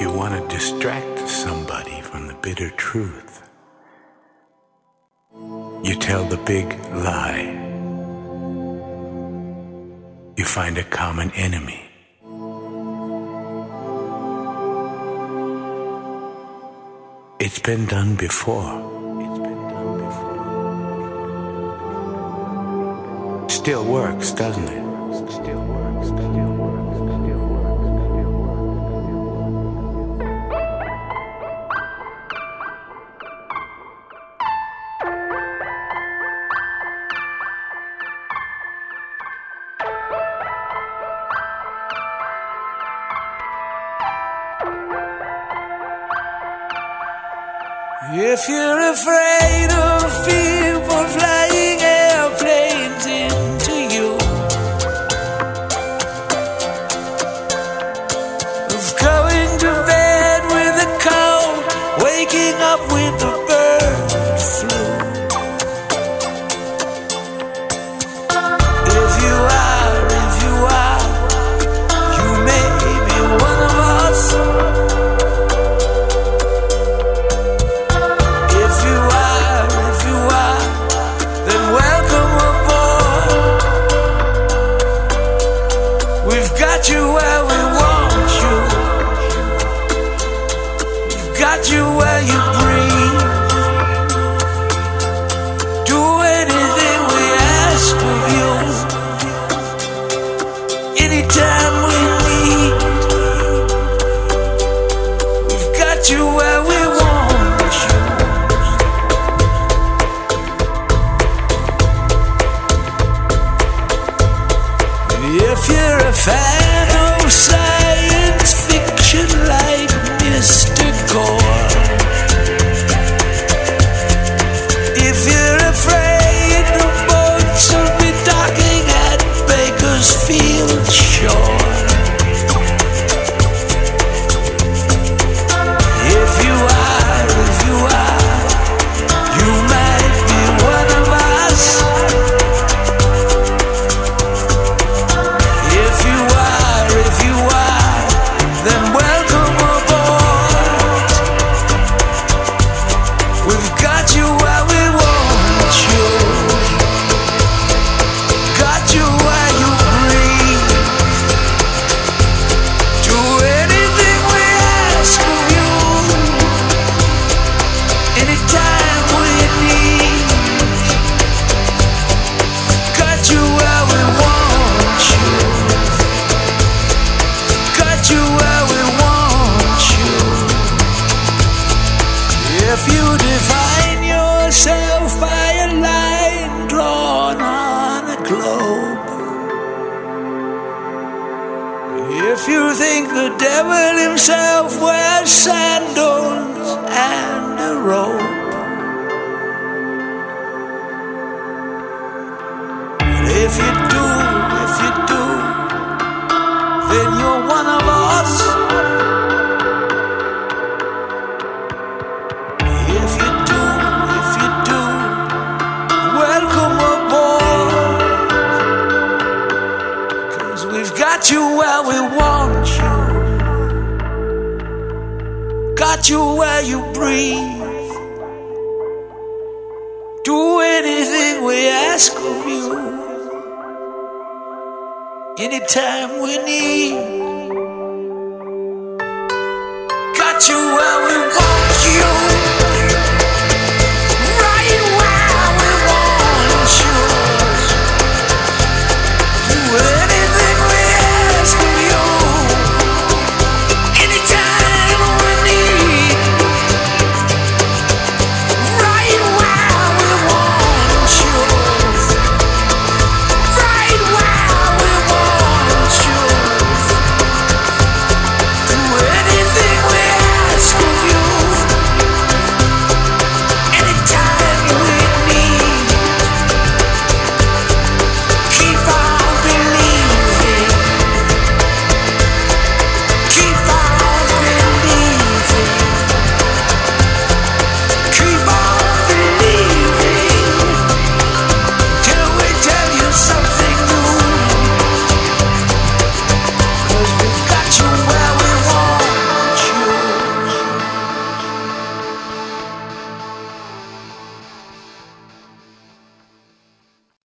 you want to distract somebody from the bitter truth, you tell the big lie. You find a common enemy. It's been done before. Still works, doesn't it? If you're afraid of people flying airplanes into you, of going to bed with a cold, waking up with the bird flu, if you are, you may be one of us. Got you where we want you. We've got you where you breathe. Do anything we ask of you. Anytime we need. We've got you where we want you. And if you're a fan of science fiction like Mr. Gore, if you're afraid the boats will be docking at Bakersfield Shore, if you are, you might be one of us. If you are, then welcome aboard. We've got you where we want you. Got you where you breathe. Do anything we ask of you. Anytime we need. Got you where we want you. Got you where we want you. If you define yourself by a line drawn on a globe, if you think the devil himself wears sandals and a robe, if you do, then you're one of us. If you do, welcome aboard. 'Cause we've got you where we want you. Got you where you breathe. Do anything we ask of you. Anytime we need.